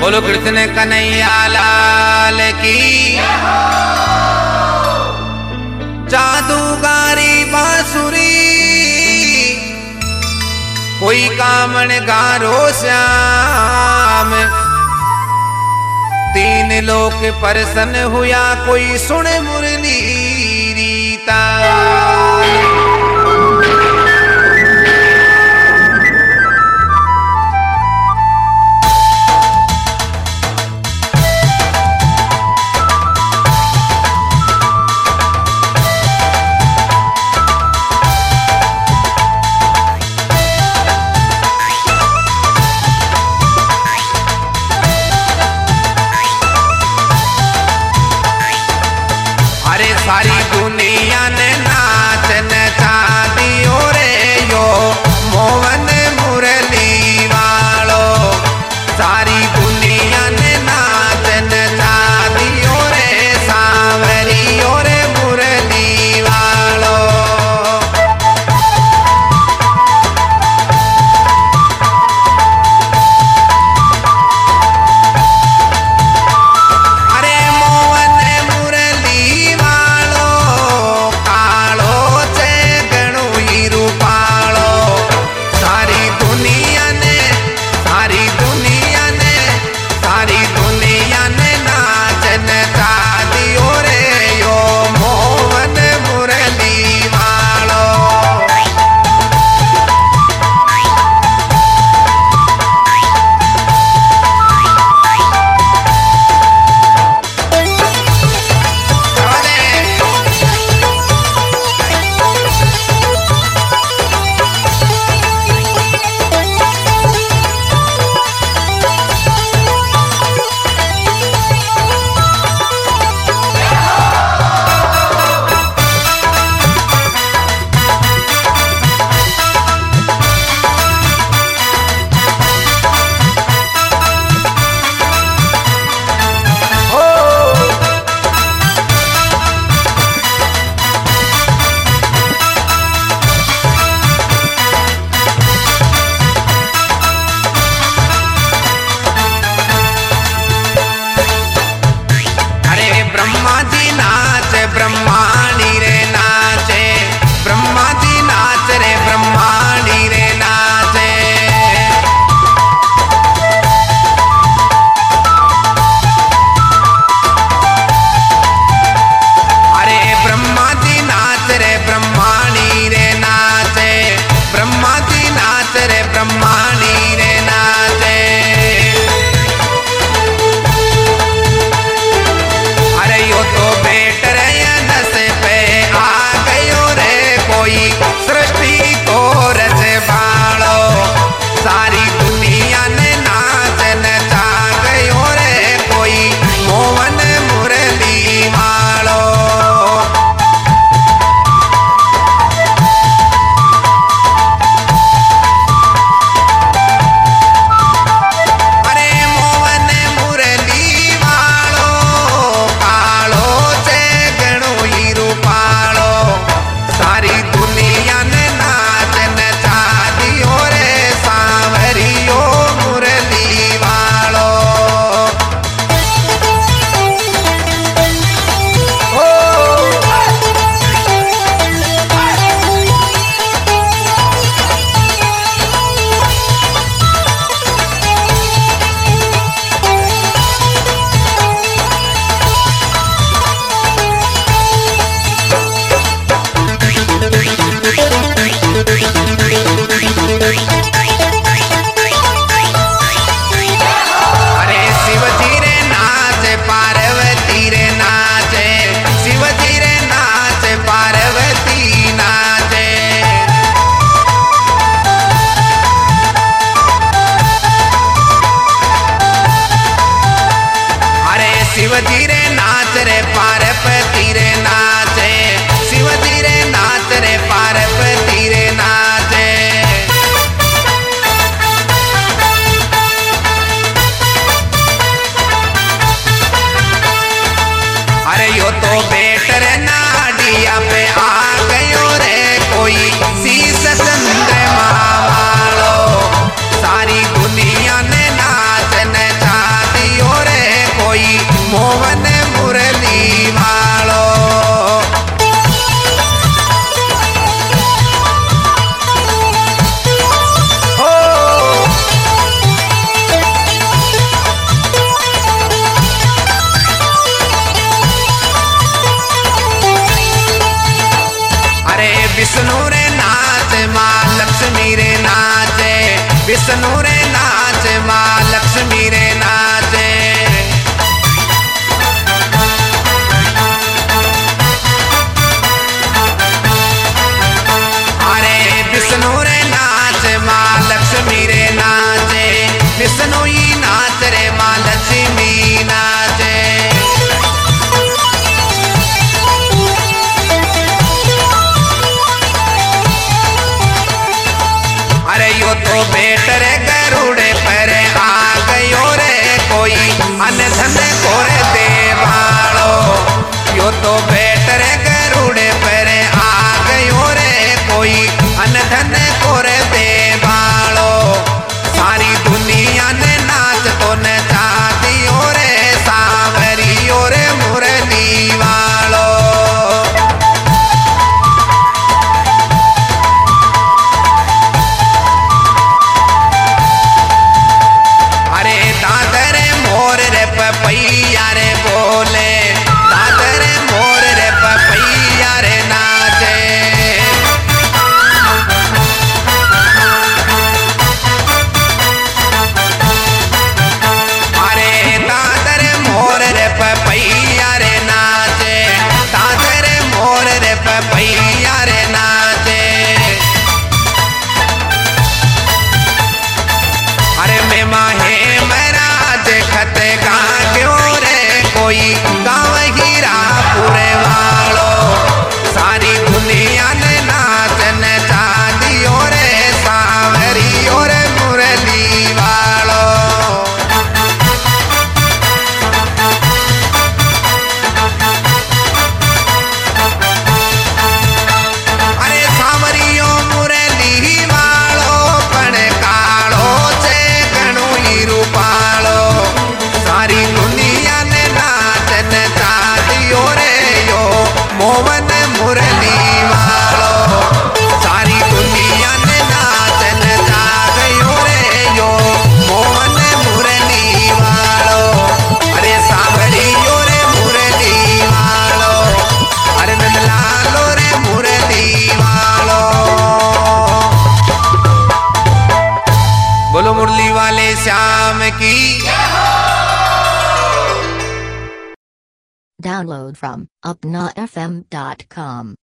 बोलो कृष्ण कन्हैया लाल की। जादूगारी बांसुरी कोई कामण गारो श्याम, तीन लोक प्रसन्न हुआ कोई सुन मुरली रीता। सारी दुनिया ने नाच नचा दियो रे यो मोहन मुरली वालो। सारी दुनिया ने नाच नचा दियो रे सांवरियो रे मुरली वालो। अरे मोहन मुरली ब्रह्माणी रे नाचे, ब्रह्मा जी नाच रे ब्रह्माणी रे नाचे। अरे ब्रह्मा जी नाच रे ब्रह्माणी रे नाचे, ब्रह्मा जी नाच रे ब्रह्माणी रे नाचे। अरे यो तो बेट सृष्टि को रच बालो। सारी दुनिया ने नाच नचा गयो रे कोई मोहन मुरली वालो। अरे मोहन मुरली वालो कालो से गणो ही रूपालो। सारी दुनिया ने नाच नचा दियो रे सांवरियो मुरली वालो। अरे शिवजी रे नाच पार्वती रे नाचे, शिवजी रे नाच पार्वती नाचे। अरे शिवजी रे नाच रे पार्वती रे नाचे, शिवजी रे नाच रे पार्वती रे नाचे। अरे यो तो बेट रे नाडिया पे आ गयो रे कोई शीश चंद्रमा वालो। सारी दुनिया ने नाच नचा विष्णु रे नाच माँ लक्ष्मी रे नाचे। अरे विष्णु रे नाच माँ लक्ष्मी रे नाचे, विष्णु ही नाच रे माँ लक्ष्मी नाचे। अरे यो तो बेट रे गरुड़े पर आ गयो रे कोई अनधन कोरे देवालो। यो तो बेट रे गरुड़े पर आ गयो रे कोई अनधन कोरे देवालो। सारी दुनिया ने नाच तो नचा दियो रे सांवरियो रे मुरली वालो। दादर मोर रे पपैया रे बोले, दादर मोर रे पपैया रे नाचे। अरे दादर मोर रे पपैया रे नाचे, दादर मोर रे पपैया रे नाचे। अरे मैं माहे देखत गाँव रे कोई गाँव हीरा पूरे वालो। सारी दुनिया ने नाचन चादियो रे सांवरियो रे मुरली वालो। अरे सांवरियो मुरली वालो पण कालो छे घणो ही रूपालो। सारी दुनिया ने नाचन चादियो रे यो मोहन मुरली वालो। सारी दुनिया ने नाचन चादियो रे यो मोहन मुरली वालो। अरे सांवरियो रे मुरली वालो, अरे नंदलालो रे मुरली वालो। बोलो मुरली वाले श्याम की। Download from upnafm.com.